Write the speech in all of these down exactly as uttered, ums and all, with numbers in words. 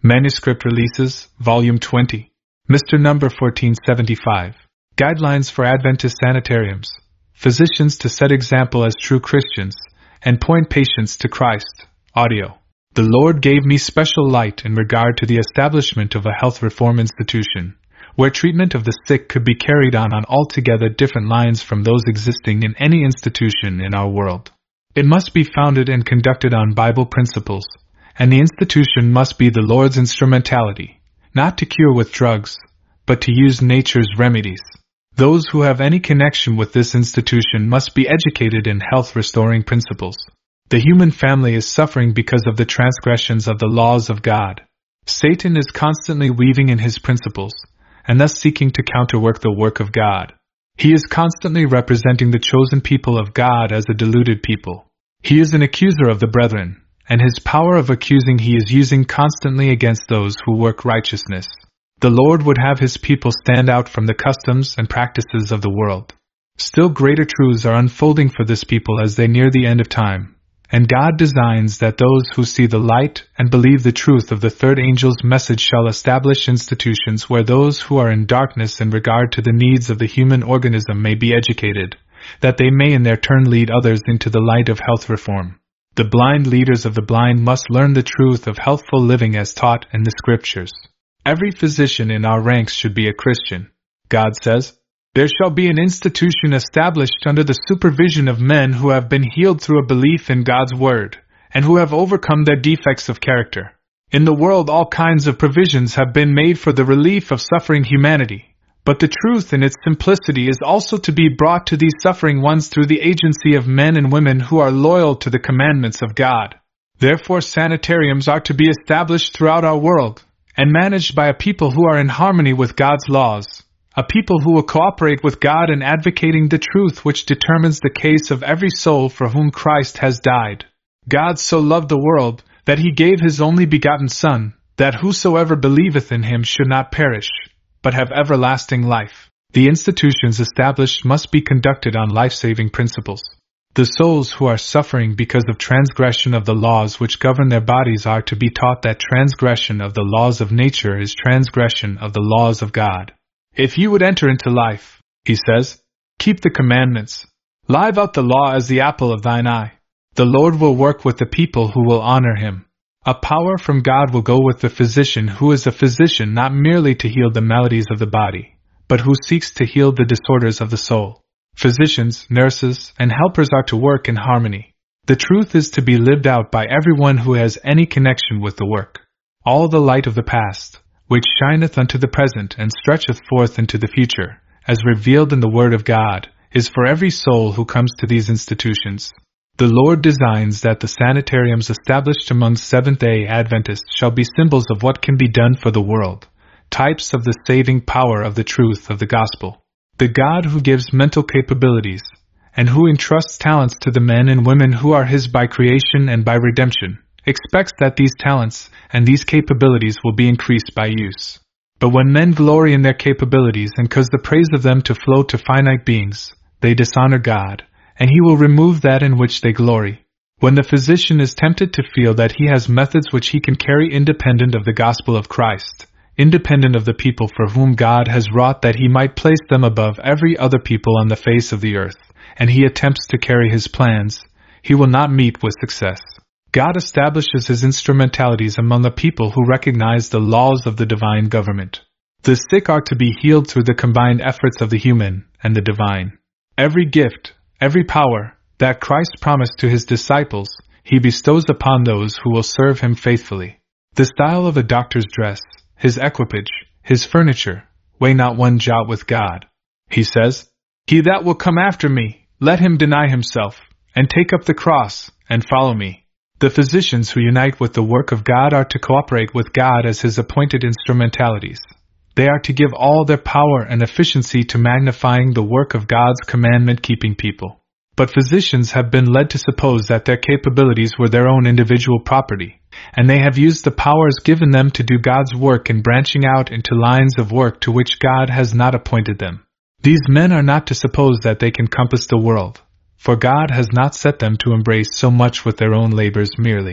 Manuscript Releases, Volume twenty. Mister Number fourteen seventy-five. Guidelines for Adventist Sanitariums. Physicians to set example as true Christians, and point patients to Christ. Audio. The Lord gave me special light in regard to the establishment of a health reform institution, where treatment of the sick could be carried on on altogether different lines from those existing in any institution in our world. It must be founded and conducted on Bible principles, and the institution must be the Lord's instrumentality, not to cure with drugs, but to use nature's remedies. Those who have any connection with this institution must be educated in health-restoring principles. The human family is suffering because of the transgressions of the laws of God. Satan is constantly weaving in his principles, and thus seeking to counterwork the work of God. He is constantly representing the chosen people of God as a deluded people. He is an accuser of the brethren, and his power of accusing he is using constantly against those who work righteousness. The Lord would have his people stand out from the customs and practices of the world. Still greater truths are unfolding for this people as they near the end of time, and God designs that those who see the light and believe the truth of the third angel's message shall establish institutions where those who are in darkness in regard to the needs of the human organism may be educated, that they may in their turn lead others into the light of health reform. The blind leaders of the blind must learn the truth of healthful living as taught in the Scriptures. Every physician in our ranks should be a Christian. God says, "There shall be an institution established under the supervision of men who have been healed through a belief in God's Word, and who have overcome their defects of character." In the world all kinds of provisions have been made for the relief of suffering humanity, but the truth in its simplicity is also to be brought to these suffering ones through the agency of men and women who are loyal to the commandments of God. Therefore sanitariums are to be established throughout our world, and managed by a people who are in harmony with God's laws, a people who will cooperate with God in advocating the truth which determines the case of every soul for whom Christ has died. God so loved the world, that he gave his only begotten Son, that whosoever believeth in him should not perish, but have everlasting life. The institutions established must be conducted on life-saving principles. The souls who are suffering because of transgression of the laws which govern their bodies are to be taught that transgression of the laws of nature is transgression of the laws of God. If you would enter into life, he says, keep the commandments. Live out the law as the apple of thine eye. The Lord will work with the people who will honor him. A power from God will go with the physician who is a physician not merely to heal the maladies of the body, but who seeks to heal the disorders of the soul. Physicians, nurses, and helpers are to work in harmony. The truth is to be lived out by everyone who has any connection with the work. All the light of the past, which shineth unto the present and stretcheth forth into the future, as revealed in the Word of God, is for every soul who comes to these institutions. The Lord designs that the sanitariums established among Seventh-day Adventists shall be symbols of what can be done for the world, types of the saving power of the truth of the gospel. The God who gives mental capabilities, and who entrusts talents to the men and women who are his by creation and by redemption, expects that these talents and these capabilities will be increased by use. But when men glory in their capabilities and cause the praise of them to flow to finite beings, they dishonor God, and he will remove that in which they glory. When the physician is tempted to feel that he has methods which he can carry independent of the gospel of Christ, independent of the people for whom God has wrought that he might place them above every other people on the face of the earth, and he attempts to carry his plans, he will not meet with success. God establishes his instrumentalities among a people who recognize the laws of the divine government. The sick are to be healed through the combined efforts of the human and the divine. Every gift, every power, that Christ promised to his disciples, he bestows upon those who will serve him faithfully. The style of a doctor's dress, his equipage, his furniture, weigh not one jot with God. He says, "He that will come after me, let him deny himself, and take up the cross, and follow me." The physicians who unite with the work of God are to cooperate with God as his appointed instrumentalities. They are to give all their power and efficiency to magnifying the work of God's commandment-keeping people. But physicians have been led to suppose that their capabilities were their own individual property, and they have used the powers given them to do God's work in branching out into lines of work to which God has not appointed them. These men are not to suppose that they can compass the world, for God has not set them to embrace so much with their own labors merely.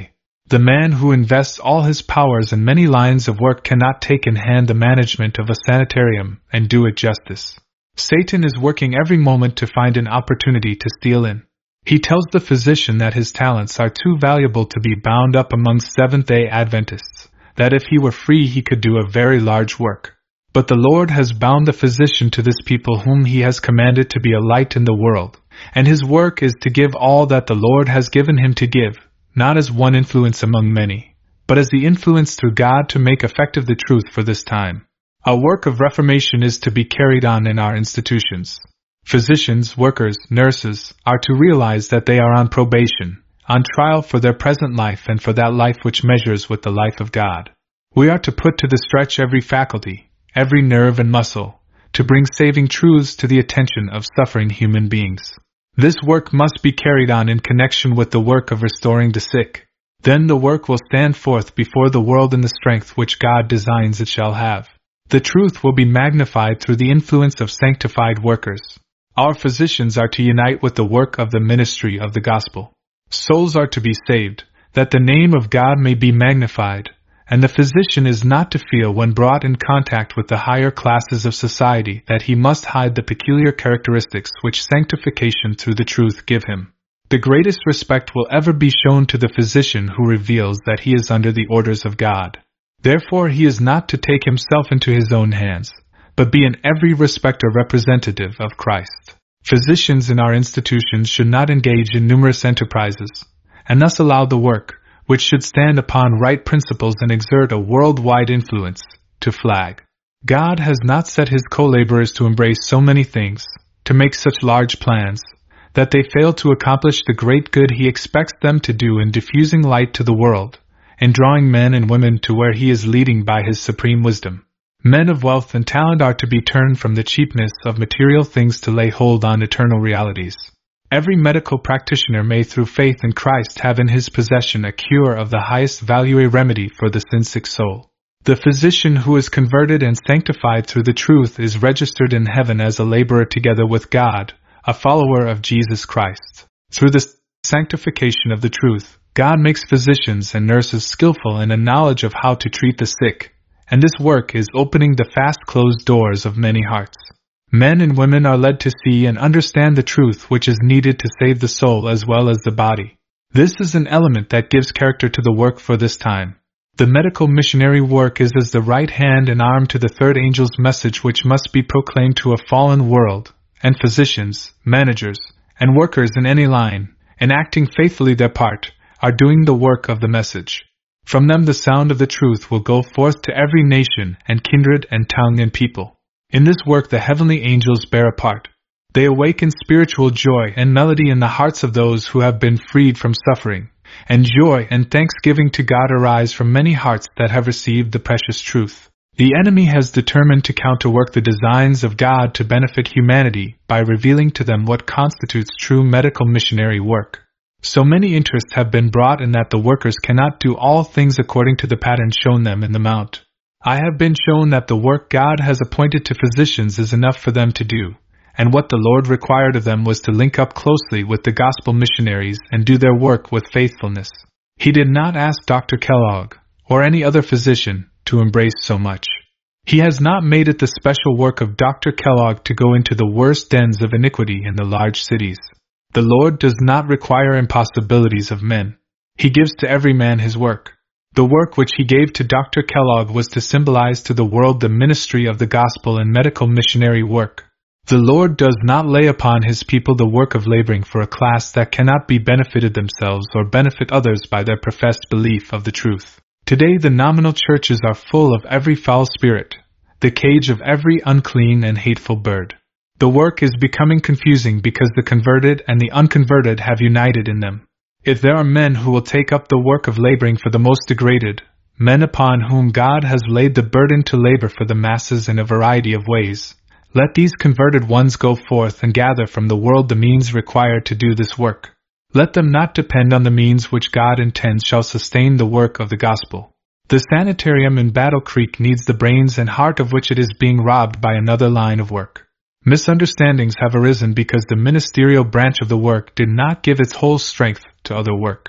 The man who invests all his powers in many lines of work cannot take in hand the management of a sanitarium and do it justice. Satan is working every moment to find an opportunity to steal in. He tells the physician that his talents are too valuable to be bound up among Seventh-day Adventists, that if he were free he could do a very large work. But the Lord has bound the physician to this people whom he has commanded to be a light in the world, and his work is to give all that the Lord has given him to give, not as one influence among many, but as the influence through God to make effective the truth for this time. Our work of reformation is to be carried on in our institutions. Physicians, workers, nurses, are to realize that they are on probation, on trial for their present life and for that life which measures with the life of God. We are to put to the stretch every faculty, every nerve and muscle, to bring saving truths to the attention of suffering human beings. This work must be carried on in connection with the work of restoring the sick. Then the work will stand forth before the world in the strength which God designs it shall have. The truth will be magnified through the influence of sanctified workers. Our physicians are to unite with the work of the ministry of the gospel. Souls are to be saved, that the name of God may be magnified, and the physician is not to feel when brought in contact with the higher classes of society that he must hide the peculiar characteristics which sanctification through the truth give him. The greatest respect will ever be shown to the physician who reveals that he is under the orders of God. Therefore he is not to take himself into his own hands, but be in every respect a representative of Christ. Physicians in our institutions should not engage in numerous enterprises, and thus allow the work, which should stand upon right principles and exert a worldwide influence, to flag. God has not set his co-laborers to embrace so many things, to make such large plans, that they fail to accomplish the great good he expects them to do in diffusing light to the world, and drawing men and women to where he is leading by his supreme wisdom. Men of wealth and talent are to be turned from the cheapness of material things to lay hold on eternal realities. Every medical practitioner may through faith in Christ have in his possession a cure of the highest value, a remedy for the sin-sick soul. The physician who is converted and sanctified through the truth is registered in heaven as a laborer together with God, a follower of Jesus Christ. Through the sanctification of the truth, God makes physicians and nurses skillful in a knowledge of how to treat the sick, and this work is opening the fast-closed doors of many hearts. Men and women are led to see and understand the truth which is needed to save the soul as well as the body. This is an element that gives character to the work for this time. The medical missionary work is as the right hand and arm to the third angel's message which must be proclaimed to a fallen world, and physicians, managers, and workers in any line, enacting faithfully their part, are doing the work of the message. From them the sound of the truth will go forth to every nation and kindred and tongue and people. In this work the heavenly angels bear a part. They awaken spiritual joy and melody in the hearts of those who have been freed from suffering, and joy and thanksgiving to God arise from many hearts that have received the precious truth. The enemy has determined to counterwork the designs of God to benefit humanity by revealing to them what constitutes true medical missionary work. So many interests have been brought in that the workers cannot do all things according to the pattern shown them in the Mount. I have been shown that the work God has appointed to physicians is enough for them to do, and what the Lord required of them was to link up closely with the gospel missionaries and do their work with faithfulness. He did not ask Doctor Kellogg, or any other physician, to embrace so much. He has not made it the special work of Doctor Kellogg to go into the worst dens of iniquity in the large cities. The Lord does not require impossibilities of men. He gives to every man his work. The work which he gave to Doctor Kellogg was to symbolize to the world the ministry of the gospel and medical missionary work. The Lord does not lay upon his people the work of laboring for a class that cannot be benefited themselves or benefit others by their professed belief of the truth. Today the nominal churches are full of every foul spirit, the cage of every unclean and hateful bird. The work is becoming confusing because the converted and the unconverted have united in them. If there are men who will take up the work of laboring for the most degraded, men upon whom God has laid the burden to labor for the masses in a variety of ways, let these converted ones go forth and gather from the world the means required to do this work. Let them not depend on the means which God intends shall sustain the work of the gospel. The sanitarium in Battle Creek needs the brains and heart of which it is being robbed by another line of work. Misunderstandings have arisen because the ministerial branch of the work did not give its whole strength to other work.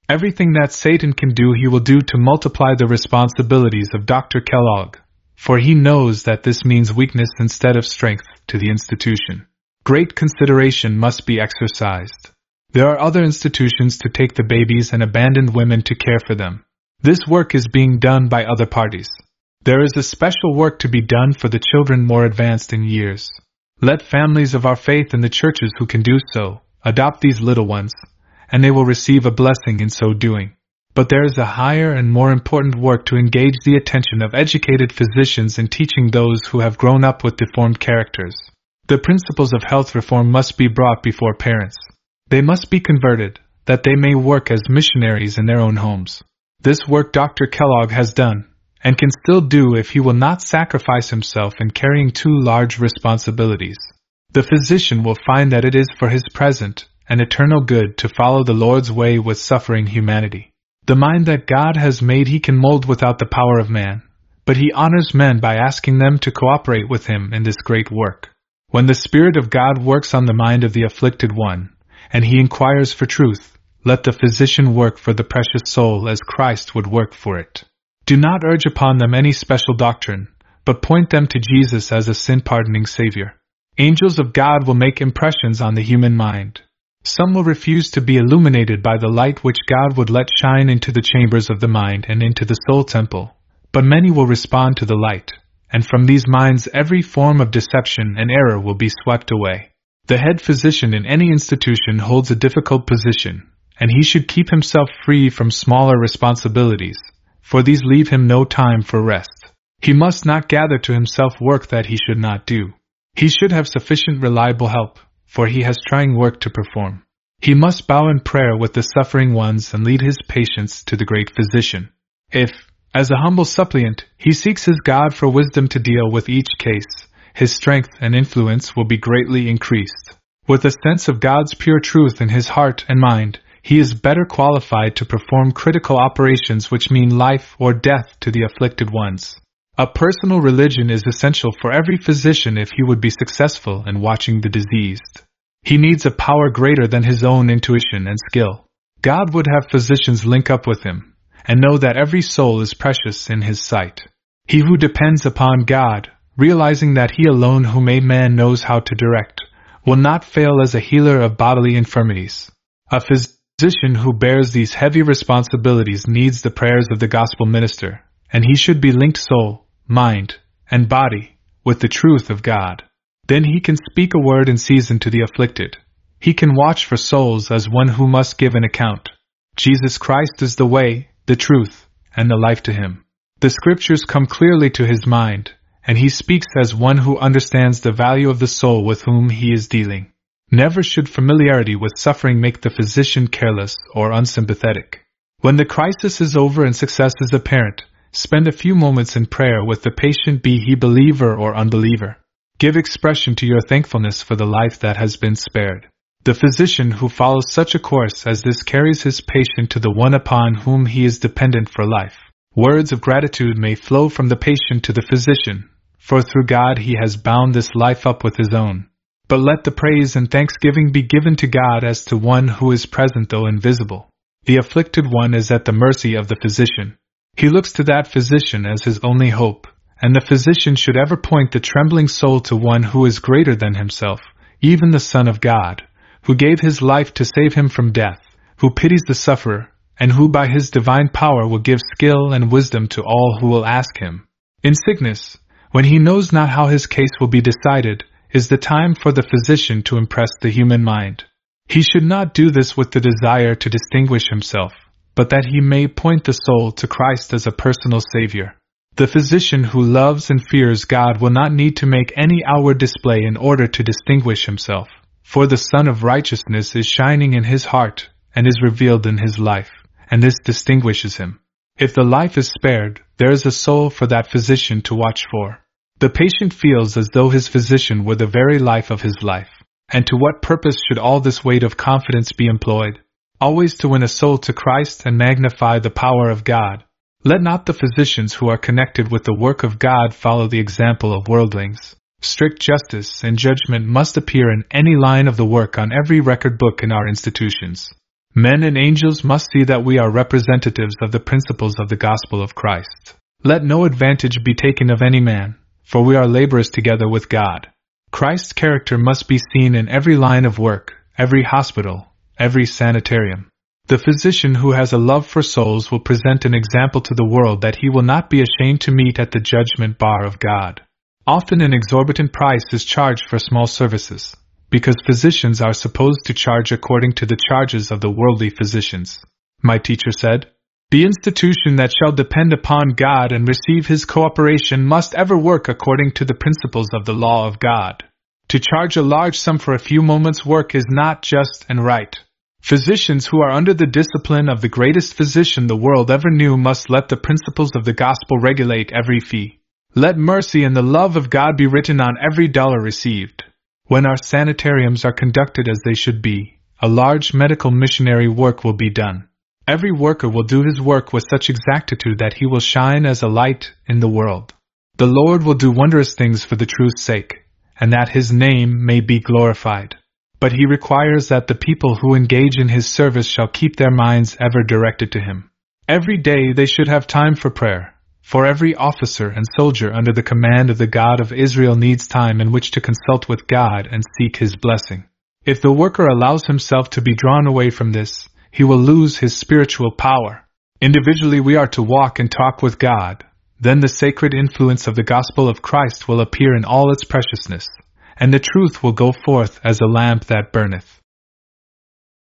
Everything that Satan can do he will do to multiply the responsibilities of Doctor Kellogg, for he knows that this means weakness instead of strength to the institution. Great consideration must be exercised. There are other institutions to take the babies and abandoned women to care for them. This work is being done by other parties. There is a special work to be done for the children more advanced in years. Let families of our faith in the churches who can do so adopt these little ones, and they will receive a blessing in so doing. But there is a higher and more important work to engage the attention of educated physicians in teaching those who have grown up with deformed characters. The principles of health reform must be brought before parents. They must be converted, that they may work as missionaries in their own homes. This work Doctor Kellogg has done, and can still do if he will not sacrifice himself in carrying too large responsibilities. The physician will find that it is for his present and eternal good to follow the Lord's way with suffering humanity. The mind that God has made he can mold without the power of man, but he honors men by asking them to cooperate with him in this great work. When the Spirit of God works on the mind of the afflicted one, and he inquires for truth, let the physician work for the precious soul as Christ would work for it. Do not urge upon them any special doctrine, but point them to Jesus as a sin-pardoning Savior. Angels of God will make impressions on the human mind. Some will refuse to be illuminated by the light which God would let shine into the chambers of the mind and into the soul temple, but many will respond to the light, and from these minds every form of deception and error will be swept away. The head physician in any institution holds a difficult position, and he should keep himself free from smaller responsibilities, for these leave him no time for rest. He must not gather to himself work that he should not do. He should have sufficient reliable help, for he has trying work to perform. He must bow in prayer with the suffering ones and lead his patients to the great physician. If, as a humble suppliant, he seeks his God for wisdom to deal with each case, his strength and influence will be greatly increased. With a sense of God's pure truth in his heart and mind, he is better qualified to perform critical operations which mean life or death to the afflicted ones. A personal religion is essential for every physician if he would be successful in watching the diseased. He needs a power greater than his own intuition and skill. God would have physicians link up with him, and know that every soul is precious in his sight. He who depends upon God, realizing that he alone who made man knows how to direct, will not fail as a healer of bodily infirmities. A physician who bears these heavy responsibilities needs the prayers of the gospel minister, and he should be linked soul, mind, and body with the truth of God. Then he can speak a word in season to the afflicted. He can watch for souls as one who must give an account. Jesus Christ is the way, the truth, and the life to him. The scriptures come clearly to his mind, and he speaks as one who understands the value of the soul with whom he is dealing. Never should familiarity with suffering make the physician careless or unsympathetic. When the crisis is over and success is apparent, spend a few moments in prayer with the patient, be he believer or unbeliever. Give expression to your thankfulness for the life that has been spared. The physician who follows such a course as this carries his patient to the one upon whom he is dependent for life. Words of gratitude may flow from the patient to the physician, for through God he has bound this life up with his own. But let the praise and thanksgiving be given to God as to one who is present though invisible. The afflicted one is at the mercy of the physician. He looks to that physician as his only hope, and the physician should ever point the trembling soul to one who is greater than himself, even the Son of God, who gave his life to save him from death, who pities the sufferer, and who by his divine power will give skill and wisdom to all who will ask him. In sickness, when he knows not how his case will be decided, is the time for the physician to impress the human mind. He should not do this with the desire to distinguish himself, but that he may point the soul to Christ as a personal Savior. The physician who loves and fears God will not need to make any outward display in order to distinguish himself, for the Sun of Righteousness is shining in his heart and is revealed in his life, and this distinguishes him. If the life is spared, there is a soul for that physician to watch for. The patient feels as though his physician were the very life of his life. And to what purpose should all this weight of confidence be employed? Always to win a soul to Christ and magnify the power of God. Let not the physicians who are connected with the work of God follow the example of worldlings. Strict justice and judgment must appear in any line of the work on every record book in our institutions. Men and angels must see that we are representatives of the principles of the gospel of Christ. Let no advantage be taken of any man, for we are laborers together with God. Christ's character must be seen in every line of work, every hospital, every sanitarium. The physician who has a love for souls will present an example to the world that he will not be ashamed to meet at the judgment bar of God. Often an exorbitant price is charged for small services, because physicians are supposed to charge according to the charges of the worldly physicians. My teacher said, "The institution that shall depend upon God and receive His cooperation must ever work according to the principles of the law of God. To charge a large sum for a few moments' work is not just and right. Physicians who are under the discipline of the greatest physician the world ever knew must let the principles of the gospel regulate every fee. Let mercy and the love of God be written on every dollar received. When our sanitariums are conducted as they should be, a large medical missionary work will be done. Every worker will do his work with such exactitude that he will shine as a light in the world. The Lord will do wondrous things for the truth's sake, and that His name may be glorified. But He requires that the people who engage in His service shall keep their minds ever directed to Him. Every day they should have time for prayer, for every officer and soldier under the command of the God of Israel needs time in which to consult with God and seek His blessing. If the worker allows himself to be drawn away from this, he will lose his spiritual power. Individually we are to walk and talk with God, then the sacred influence of the gospel of Christ will appear in all its preciousness, and the truth will go forth as a lamp that burneth.